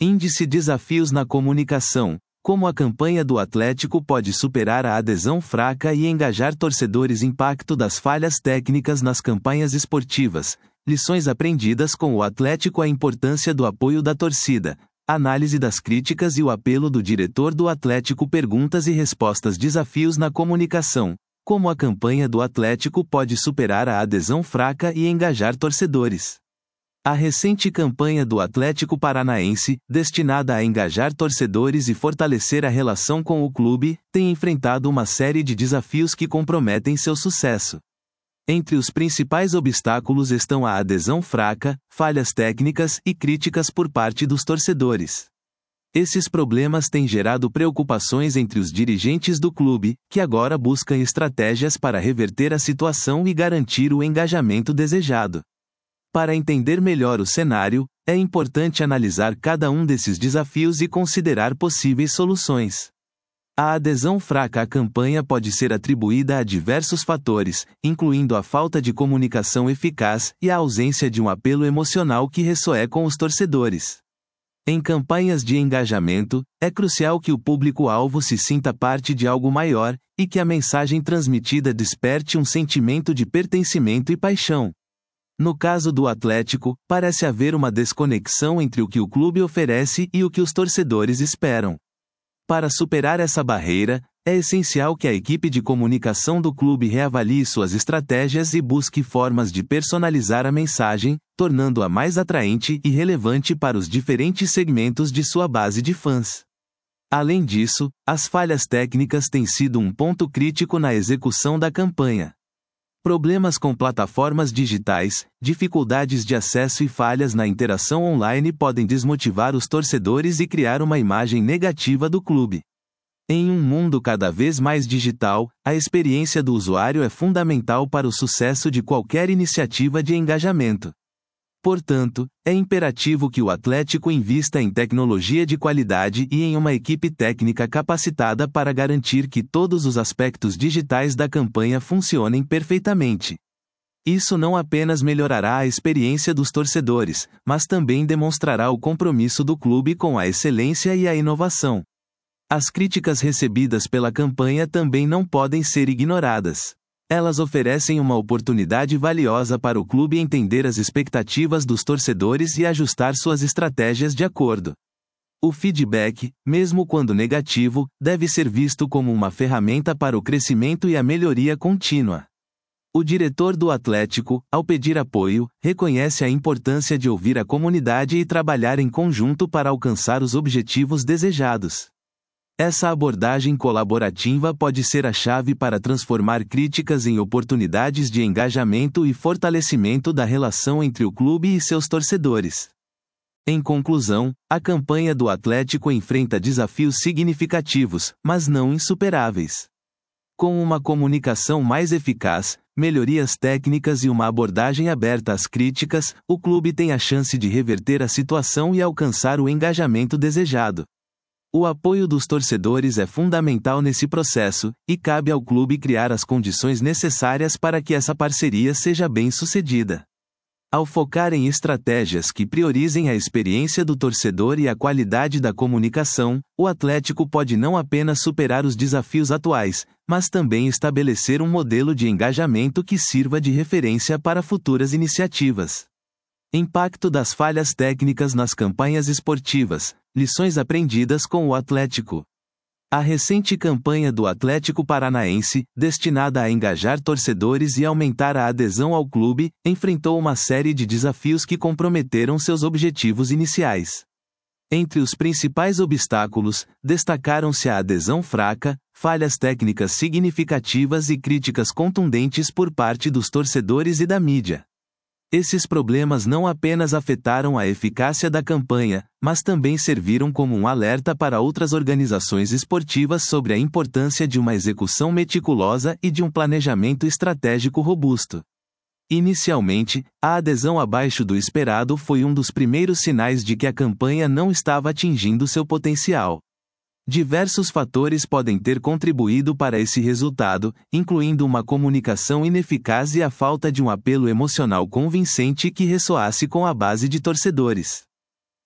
Índice Desafios na comunicação. Como a campanha do Atlético pode superar a adesão fraca e engajar torcedores? Impacto das falhas técnicas nas campanhas esportivas. Lições aprendidas com o Atlético. A importância do apoio da torcida. Análise das críticas e o apelo do diretor do Atlético. Perguntas e respostas. Desafios na comunicação. Como a campanha do Atlético pode superar a adesão fraca e engajar torcedores? A recente campanha do Atlético Paranaense, destinada a engajar torcedores e fortalecer a relação com o clube, tem enfrentado uma série de desafios que comprometem seu sucesso. Entre os principais obstáculos estão a adesão fraca, falhas técnicas e críticas por parte dos torcedores. Esses problemas têm gerado preocupações entre os dirigentes do clube, que agora buscam estratégias para reverter a situação e garantir o engajamento desejado. Para entender melhor o cenário, é importante analisar cada um desses desafios e considerar possíveis soluções. A adesão fraca à campanha pode ser atribuída a diversos fatores, incluindo a falta de comunicação eficaz e a ausência de um apelo emocional que ressoe com os torcedores. Em campanhas de engajamento, é crucial que o público-alvo se sinta parte de algo maior, e que a mensagem transmitida desperte um sentimento de pertencimento e paixão. No caso do Atlético, parece haver uma desconexão entre o que o clube oferece e o que os torcedores esperam. Para superar essa barreira, é essencial que a equipe de comunicação do clube reavalie suas estratégias e busque formas de personalizar a mensagem, tornando-a mais atraente e relevante para os diferentes segmentos de sua base de fãs. Além disso, as falhas técnicas têm sido um ponto crítico na execução da campanha. Problemas com plataformas digitais, dificuldades de acesso e falhas na interação online podem desmotivar os torcedores e criar uma imagem negativa do clube. Em um mundo cada vez mais digital, a experiência do usuário é fundamental para o sucesso de qualquer iniciativa de engajamento. Portanto, é imperativo que o Atlético invista em tecnologia de qualidade e em uma equipe técnica capacitada para garantir que todos os aspectos digitais da campanha funcionem perfeitamente. Isso não apenas melhorará a experiência dos torcedores, mas também demonstrará o compromisso do clube com a excelência e a inovação. As críticas recebidas pela campanha também não podem ser ignoradas. Elas oferecem uma oportunidade valiosa para o clube entender as expectativas dos torcedores e ajustar suas estratégias de acordo. O feedback, mesmo quando negativo, deve ser visto como uma ferramenta para o crescimento e a melhoria contínua. O diretor do Atlético, ao pedir apoio, reconhece a importância de ouvir a comunidade e trabalhar em conjunto para alcançar os objetivos desejados. Essa abordagem colaborativa pode ser a chave para transformar críticas em oportunidades de engajamento e fortalecimento da relação entre o clube e seus torcedores. Em conclusão, a campanha do Atlético enfrenta desafios significativos, mas não insuperáveis. Com uma comunicação mais eficaz, melhorias técnicas e uma abordagem aberta às críticas, o clube tem a chance de reverter a situação e alcançar o engajamento desejado. O apoio dos torcedores é fundamental nesse processo, e cabe ao clube criar as condições necessárias para que essa parceria seja bem-sucedida. Ao focar em estratégias que priorizem a experiência do torcedor e a qualidade da comunicação, o Atlético pode não apenas superar os desafios atuais, mas também estabelecer um modelo de engajamento que sirva de referência para futuras iniciativas. Impacto das falhas técnicas nas campanhas esportivas. Lições aprendidas com o Atlético. A recente campanha do Atlético Paranaense, destinada a engajar torcedores e aumentar a adesão ao clube, enfrentou uma série de desafios que comprometeram seus objetivos iniciais. Entre os principais obstáculos, destacaram-se a adesão fraca, falhas técnicas significativas e críticas contundentes por parte dos torcedores e da mídia. Esses problemas não apenas afetaram a eficácia da campanha, mas também serviram como um alerta para outras organizações esportivas sobre a importância de uma execução meticulosa e de um planejamento estratégico robusto. Inicialmente, a adesão abaixo do esperado foi um dos primeiros sinais de que a campanha não estava atingindo seu potencial. Diversos fatores podem ter contribuído para esse resultado, incluindo uma comunicação ineficaz e a falta de um apelo emocional convincente que ressoasse com a base de torcedores.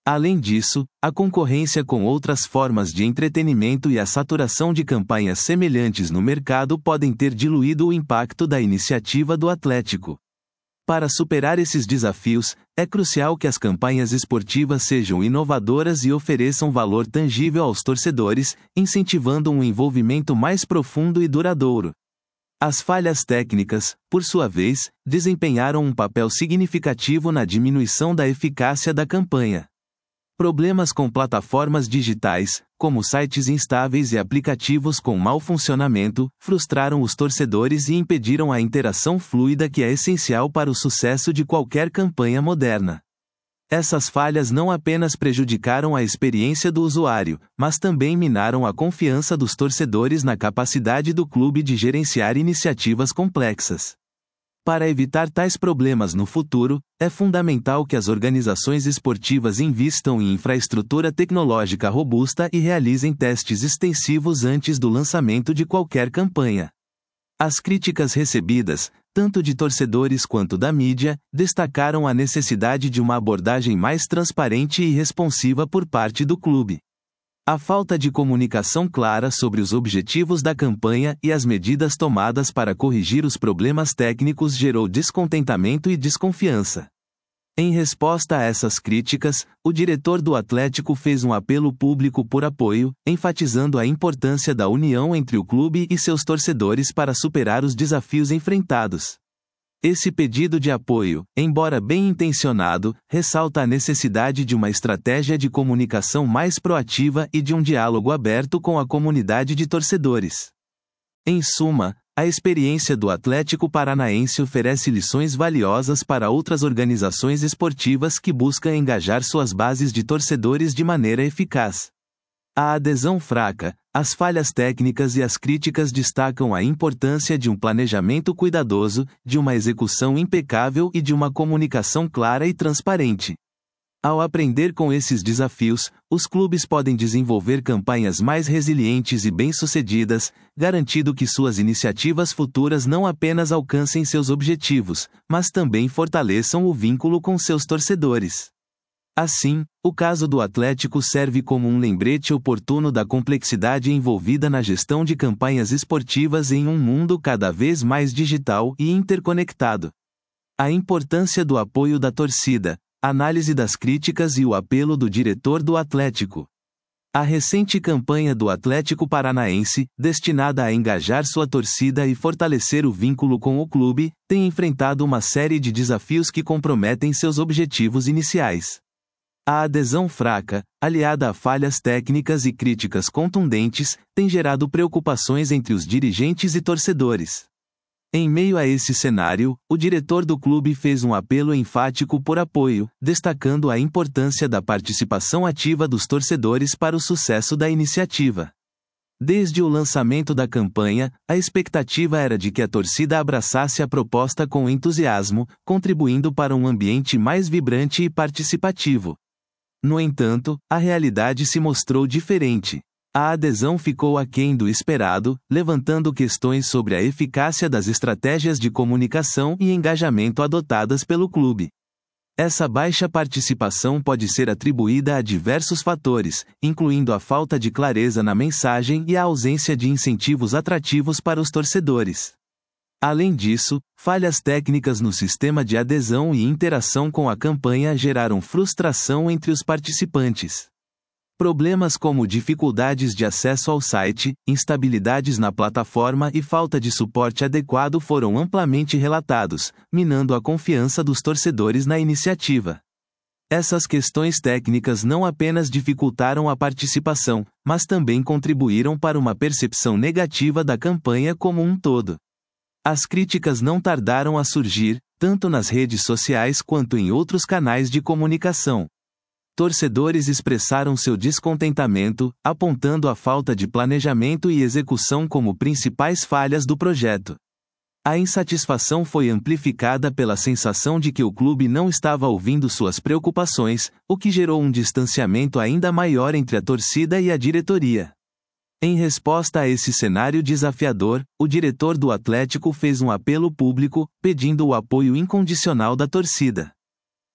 Além disso, a concorrência com outras formas de entretenimento e a saturação de campanhas semelhantes no mercado podem ter diluído o impacto da iniciativa do Atlético. Para superar esses desafios, é crucial que as campanhas esportivas sejam inovadoras e ofereçam valor tangível aos torcedores, incentivando um envolvimento mais profundo e duradouro. As falhas técnicas, por sua vez, desempenharam um papel significativo na diminuição da eficácia da campanha. Problemas com plataformas digitais, como sites instáveis e aplicativos com mau funcionamento, frustraram os torcedores e impediram a interação fluida que é essencial para o sucesso de qualquer campanha moderna. Essas falhas não apenas prejudicaram a experiência do usuário, mas também minaram a confiança dos torcedores na capacidade do clube de gerenciar iniciativas complexas. Para evitar tais problemas no futuro, é fundamental que as organizações esportivas invistam em infraestrutura tecnológica robusta e realizem testes extensivos antes do lançamento de qualquer campanha. As críticas recebidas, tanto de torcedores quanto da mídia, destacaram a necessidade de uma abordagem mais transparente e responsiva por parte do clube. A falta de comunicação clara sobre os objetivos da campanha e as medidas tomadas para corrigir os problemas técnicos gerou descontentamento e desconfiança. Em resposta a essas críticas, o diretor do Atlético fez um apelo público por apoio, enfatizando a importância da união entre o clube e seus torcedores para superar os desafios enfrentados. Esse pedido de apoio, embora bem intencionado, ressalta a necessidade de uma estratégia de comunicação mais proativa e de um diálogo aberto com a comunidade de torcedores. Em suma, a experiência do Atlético Paranaense oferece lições valiosas para outras organizações esportivas que buscam engajar suas bases de torcedores de maneira eficaz. A adesão fraca, as falhas técnicas e as críticas destacam a importância de um planejamento cuidadoso, de uma execução impecável e de uma comunicação clara e transparente. Ao aprender com esses desafios, os clubes podem desenvolver campanhas mais resilientes e bem-sucedidas, garantindo que suas iniciativas futuras não apenas alcancem seus objetivos, mas também fortaleçam o vínculo com seus torcedores. Assim, o caso do Atlético serve como um lembrete oportuno da complexidade envolvida na gestão de campanhas esportivas em um mundo cada vez mais digital e interconectado. A importância do apoio da torcida, análise das críticas e o apelo do diretor do Atlético. A recente campanha do Atlético Paranaense, destinada a engajar sua torcida e fortalecer o vínculo com o clube, tem enfrentado uma série de desafios que comprometem seus objetivos iniciais. A adesão fraca, aliada a falhas técnicas e críticas contundentes, tem gerado preocupações entre os dirigentes e torcedores. Em meio a esse cenário, o diretor do clube fez um apelo enfático por apoio, destacando a importância da participação ativa dos torcedores para o sucesso da iniciativa. Desde o lançamento da campanha, a expectativa era de que a torcida abraçasse a proposta com entusiasmo, contribuindo para um ambiente mais vibrante e participativo. No entanto, a realidade se mostrou diferente. A adesão ficou aquém do esperado, levantando questões sobre a eficácia das estratégias de comunicação e engajamento adotadas pelo clube. Essa baixa participação pode ser atribuída a diversos fatores, incluindo a falta de clareza na mensagem e a ausência de incentivos atrativos para os torcedores. Além disso, falhas técnicas no sistema de adesão e interação com a campanha geraram frustração entre os participantes. Problemas como dificuldades de acesso ao site, instabilidades na plataforma e falta de suporte adequado foram amplamente relatados, minando a confiança dos torcedores na iniciativa. Essas questões técnicas não apenas dificultaram a participação, mas também contribuíram para uma percepção negativa da campanha como um todo. As críticas não tardaram a surgir, tanto nas redes sociais quanto em outros canais de comunicação. Torcedores expressaram seu descontentamento, apontando a falta de planejamento e execução como principais falhas do projeto. A insatisfação foi amplificada pela sensação de que o clube não estava ouvindo suas preocupações, o que gerou um distanciamento ainda maior entre a torcida e a diretoria. Em resposta a esse cenário desafiador, o diretor do Atlético fez um apelo público, pedindo o apoio incondicional da torcida.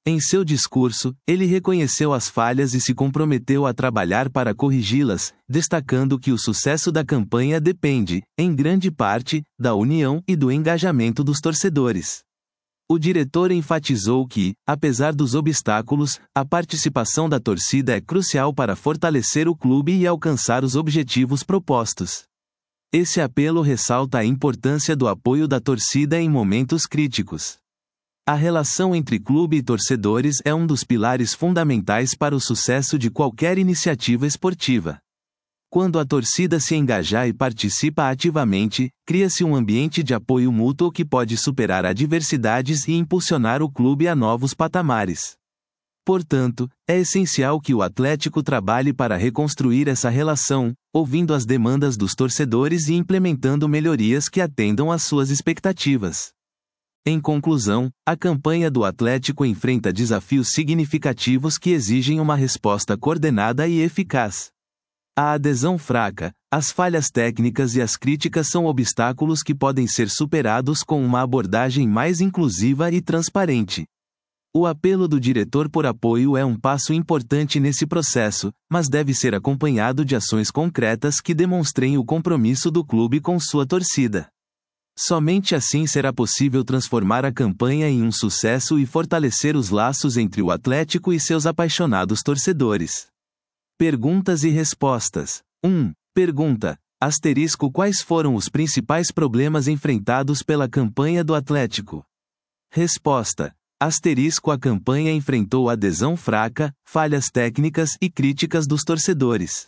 Em seu discurso, ele reconheceu as falhas e se comprometeu a trabalhar para corrigi-las, destacando que o sucesso da campanha depende, em grande parte, da união e do engajamento dos torcedores. O diretor enfatizou que, apesar dos obstáculos, a participação da torcida é crucial para fortalecer o clube e alcançar os objetivos propostos. Esse apelo ressalta a importância do apoio da torcida em momentos críticos. A relação entre clube e torcedores é um dos pilares fundamentais para o sucesso de qualquer iniciativa esportiva. Quando a torcida se engajar e participa ativamente, cria-se um ambiente de apoio mútuo que pode superar adversidades e impulsionar o clube a novos patamares. Portanto, é essencial que o Atlético trabalhe para reconstruir essa relação, ouvindo as demandas dos torcedores e implementando melhorias que atendam às suas expectativas. Em conclusão, a campanha do Atlético enfrenta desafios significativos que exigem uma resposta coordenada e eficaz. A adesão fraca, as falhas técnicas e as críticas são obstáculos que podem ser superados com uma abordagem mais inclusiva e transparente. O apelo do diretor por apoio é um passo importante nesse processo, mas deve ser acompanhado de ações concretas que demonstrem o compromisso do clube com sua torcida. Somente assim será possível transformar a campanha em um sucesso e fortalecer os laços entre o Atlético e seus apaixonados torcedores. Perguntas e respostas. 1. Pergunta: Quais foram os principais problemas enfrentados pela campanha do Atlético? Resposta: A campanha enfrentou adesão fraca, falhas técnicas e críticas dos torcedores.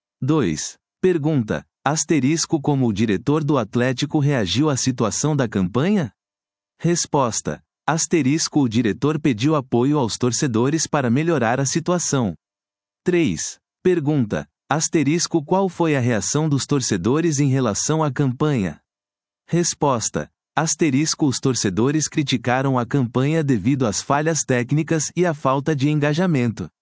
2. Pergunta: Como o diretor do Atlético reagiu à situação da campanha? Resposta: O diretor pediu apoio aos torcedores para melhorar a situação. 3. Pergunta: Qual foi a reação dos torcedores em relação à campanha? Resposta: Os torcedores criticaram a campanha devido às falhas técnicas e à falta de engajamento.